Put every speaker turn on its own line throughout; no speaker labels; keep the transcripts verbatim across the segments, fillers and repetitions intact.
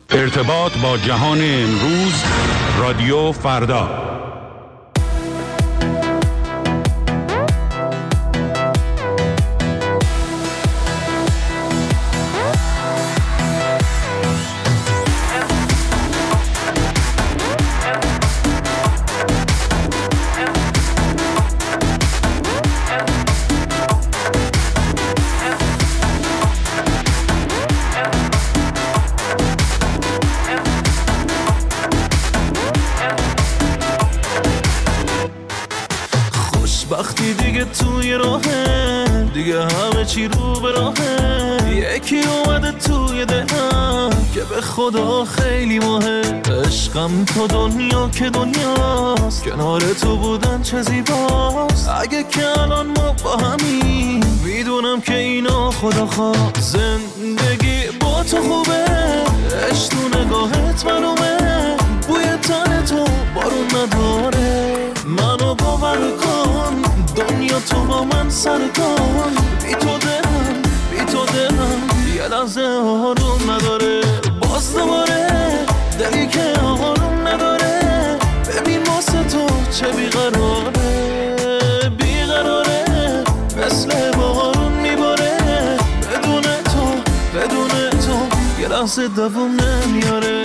ارتباط با جهان امروز، رادیو فردا.
وقتی دیگه توی راهه، دیگه همه چی رو به راهه. یکی اومده توی دلم که به خدا خیلی مهم. عشقم تو دنیا که دنیاست، کنار تو بودن چه زیباست. اگه که الان ما با همین، میدونم که اینا خدا خواست. زندگی با تو خوبه، عشق تو نگاهت معلومه. بوی تن تو بارون نداره، منو باور کن دنیا تو با من سر کن. بی تو دلم، بی تو دلم یه لحظه آروم نداره. باز دوباره دلی که آروم نداره. ببین واسه تو چه بیقراره، بیقراره مثل بارون میباره. بدون تو، بدون تو یه لحظه دووم نمیاره.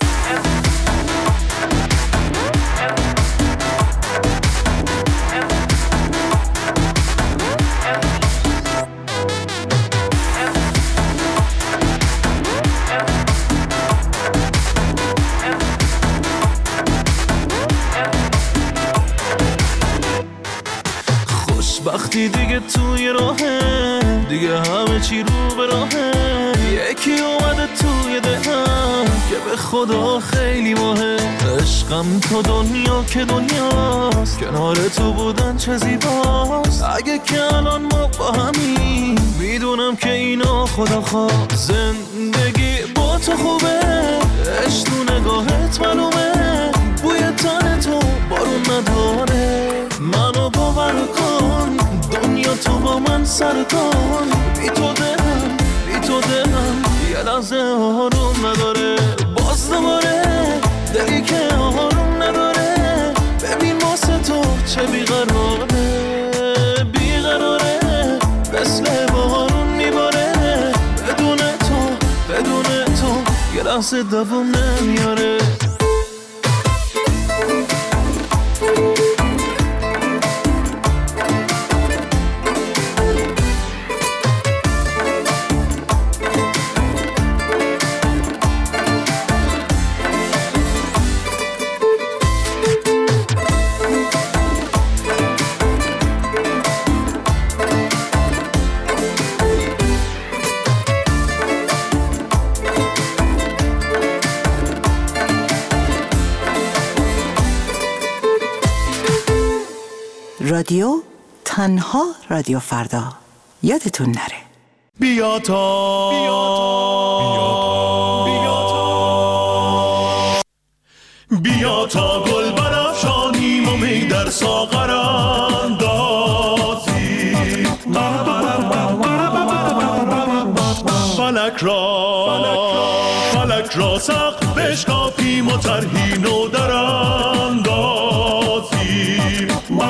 وقتی دیگه توی راهه، دیگه همه چی رو به راهه. یکی اومده توی دلم که به خدا خیلی مهم. عشقم تو دنیا که دنیاست، کنار تو بودن چه زیباست. اگه که الان ما با همین، میدونم که اینا خدا خواست. زندگی با تو خوبه، عشق تو نگاهت معلومه. بوی تن تو بارون نداره، منو باور کن دنیا تو با من سر کن. بی تو دلم، بی تو دلم یه لحظه آروم نداره. باز دوباره دلی که آروم نداره. ببین واسه تو چه بیقراره، بیقراره مثل بارون میباره. بدون تو، بدون تو یه لحظه دووم نمیاره.
رادیو تنها رادیو فردا، یادتون نره.
بیا تا بیا تا بیا تا گل برافشانیم و می در ساغر اندازیم. فلک را فلک را سقف بشکافیم و طرحی نو در اندازیم.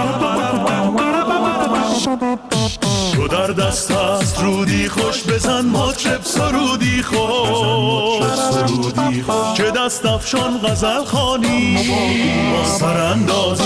تو در دست است رودی خوش، بزن مطرب سرودی خوش. که دست افشان غزل خوانی با سر اندازی.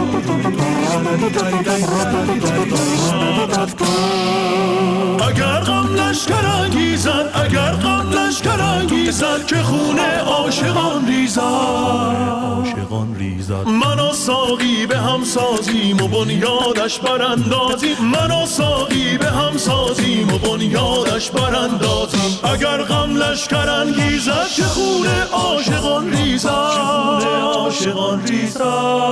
اگر غم لشکر انگیزد، اگر غم لشکر انگیزد، که خونه عاشقان ریزد، عاشقان ریزد. من و ساقی به هم سازیم و بنیادش براندازیم. من و ساقی به هم سازیم و بنیادش براندازیم. اگر غم لشکر انگیزد، که خونه عاشقان ریزد، خونه عاشقان ریزد.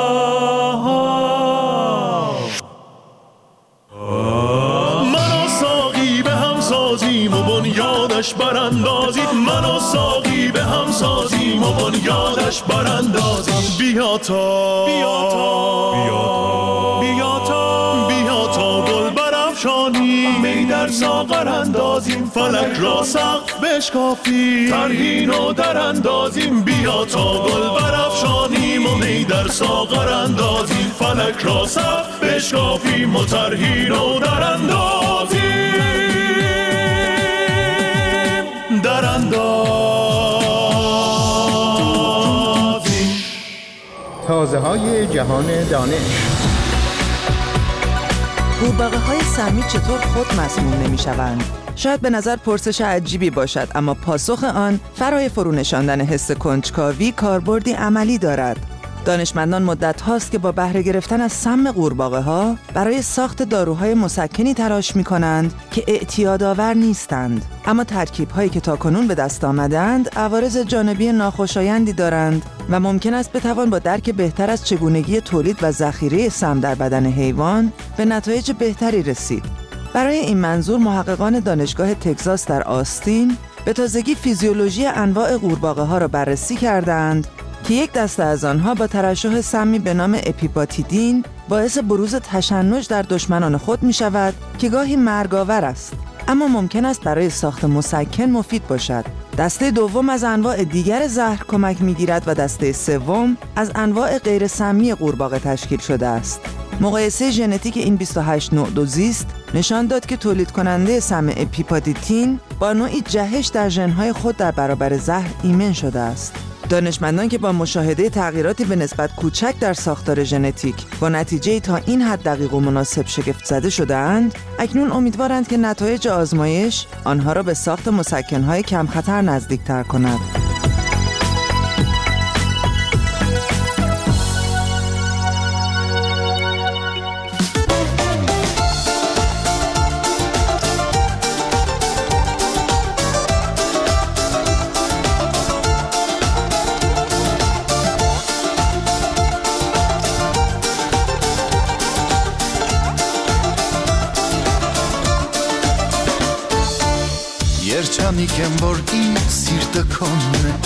من و ساقی به هم سازیم و بنیادش براندازیم. من و ساقی به هم سازیم و بنیادش براندازیم. بیا تا بیا تا بیا تا بیا تا بیا تا گل برافشانیم برافشانیم، می در ساغر اندازیم، فلک را سقف بشکافیم، ترهین و در اندازیم، بیا تا گل برافشانیم و می در ساغر اندازیم، فلک را سقف بشکافیم و ترهین و در اندازیم، در اندازیم.
تازه های جهان دانش.
قورباغه های سمی چطور خود مسموم نمی شوند؟ شاید به نظر پرسش عجیبی باشد، اما پاسخ آن فرای فرو نشاندن حس کنجکاوی کاربردی عملی دارد. دانشمندان مدت هاست که با بهره گرفتن از سم قورباغه ها برای ساخت داروهای مسکنی تلاش می کنند که اعتیادآور نیستند، اما ترکیب هایی که تاکنون به دست آمدند عوارض جانبی ناخوشایندی دارند و ممکن است بتوان با درک بهتر از چگونگی تولید و ذخیره سم در بدن حیوان به نتایج بهتری رسید. برای این منظور محققان دانشگاه تگزاس در آستین به تازگی فیزیولوژی انواع قورباغه ها را بررسی کردند که یک دسته از آنها با ترشح سمی به نام اپیپاتیدین باعث بروز تشنج در دشمنان خود می شود که گاهی مرگاور است، اما ممکن است برای ساخت مسکن مفید باشد. دسته دوم از انواع دیگر زهر کمک می گیرد و دسته سوم از انواع غیر سمی قورباغه تشکیل شده است. مقایسه ژنتیک این بیست و هشت نوع دوزیست نشان داد که تولید کننده سم اپیپاتیدین با نوعی جهش در ژن‌های خود در برابر زهر ایمن شده است. دانشمندان که با مشاهده تغییراتی به نسبت کوچک در ساختار ژنتیک با نتیجه تا این حد دقیق و مناسب شگفت زده شده‌اند، اکنون امیدوارند که نتایج آزمایش آنها را به ساخت مسکن‌های کم خطر نزدیک‌تر کند.
Երջանիկ եմ, որ իմ սիրտը քոնն է,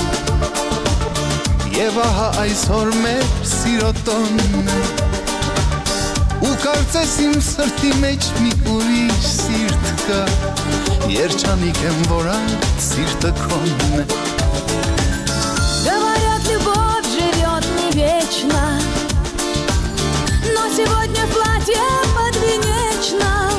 և ահա այսօր մեր սիրո տոնն է, ու կարծես իմ սրտի մեջ մի ուրիշ սիրտ կա, երջանիկ եմ, որ այդ սիրտը քոնն է.
Говорят, любовь живет не вечно, но сегодня в платье подвенечном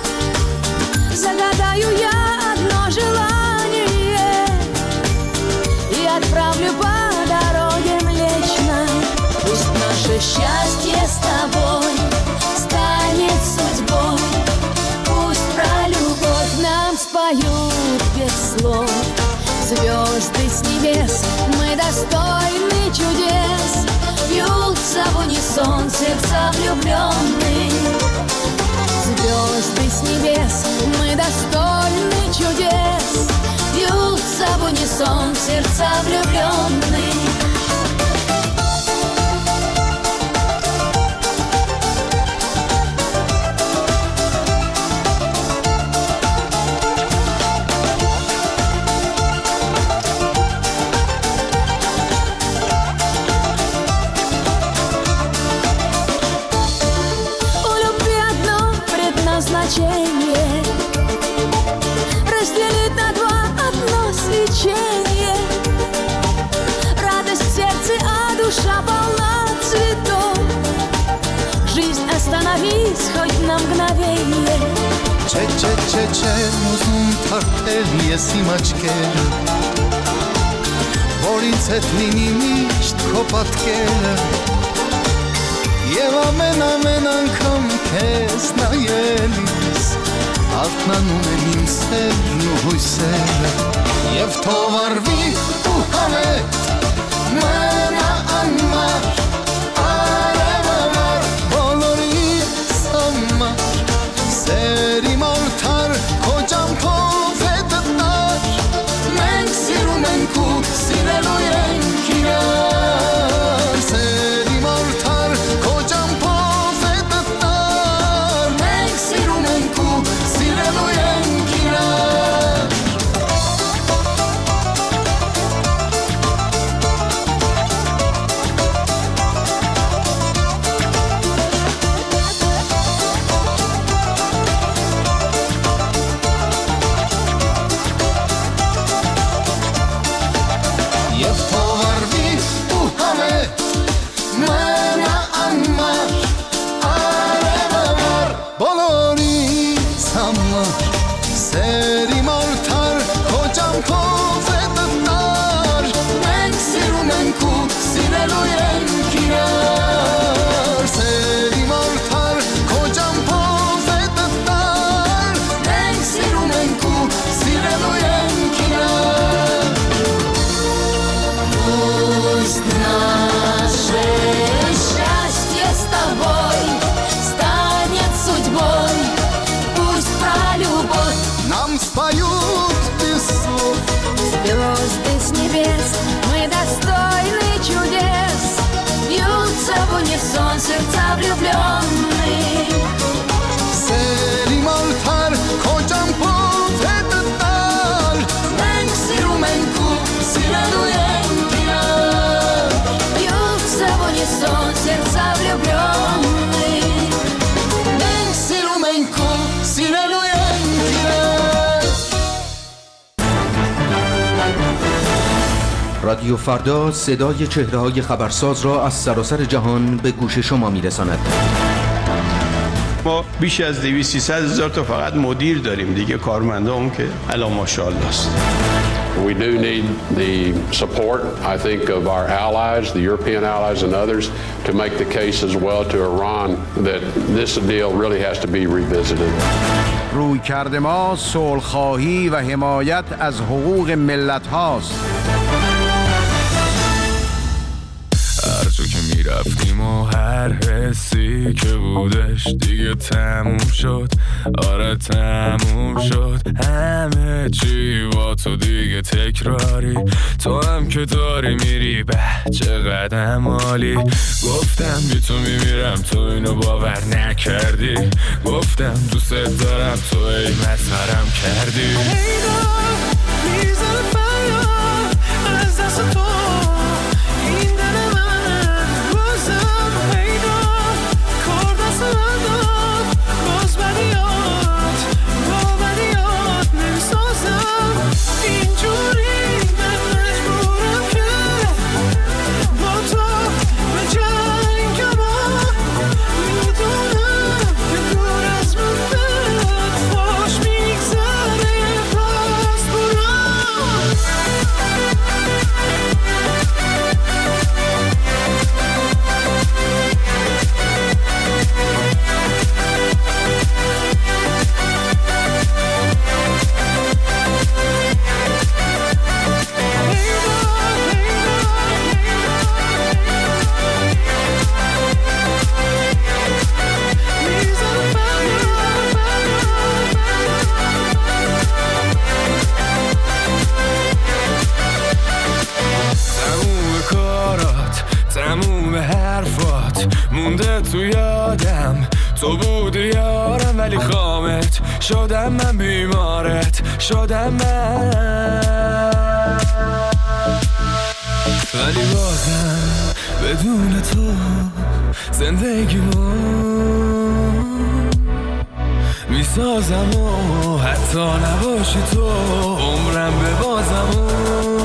загадаю я желание и отправлю по дороге Млечной. Пусть наше счастье с тобой станет судьбой, пусть про любовь нам споют без слов звезды с небес. Мы достойны чудес, бьются в унисон сердца влюбленные. Звезды с небес, мы достойны чудес, бьются в унисон сердца влюбленные. Разделить на два одно свечение, радость в сердце, а душа полна цветов. Жизнь остановись хоть на мгновение.
Չէ, չէ, չէ, չէ, ուզում թարթել ես իմ աչքերը, որ ինձ հետ լինի միշտ քո պատկերը, և ամեն ամեն անգամ քեզ նայելիս արթնանում են իմ սերն ու հույսերը, և թող արվի ու համետ մնա անմար, արև ամար բոլորիս համար, սերի մորթար քո ճամփով է դտար, մենք սիրում ենք ու սիրելու ենք իրար, սերի մորթար քո ճամփով է դտար, մենք սիրում ենք ու սիրելու ենք իրար.
с небес, мы достойны чудес. Бьются в унисон сердца влюбленных.
سلیمالتر کجم پوتت دار
من سیرو من کو سیرانو янкина. Бьются в унисон сердца влюбленных.
من سیرو من کو سیرانو янкина.
رادیو فردا صدای چهره‌های خبرساز را از سراسر جهان به گوش شما می‌رساند.
ما بیش از دویست سیصد هزار تا فقط مدیر داریم دیگه، کارمندام که الان ماشاءالله است.
We do need the support, I think, of our allies, the European allies and others, to make the case as well to Iran that this deal really has to be revisited.
رویکرد ما صلح‌خواهی و حمایت از حقوق ملت هاست.
هر جا که می رفتیم و هر حسی که بودش دیگه تموم شد. آره تموم شد همه چی با تو دیگه تکراری. تو هم که داری میری به چقدر عالی. گفتم بی تو میمیرم تو اینو باور نکردی. گفتم دوست دارم تو ای مسخرم کردی. میزن فریاد از دست تو این دل من بازم پیدا کار دست من داد. باز بدیات با بدیات نمیسازم اینجوری. من مجبورم که با تو به جنگم. میدونم که دور از من دلت خوش میگذره باز برام. تموم کارات تموم حرفات مونده تو یادم. تو بودی یارم ولی خامت شدم من، بیمارت شدم من. ولی بازم بدون تو زندگیمو میسازم و حتی نباشی تو عمرم به بازم.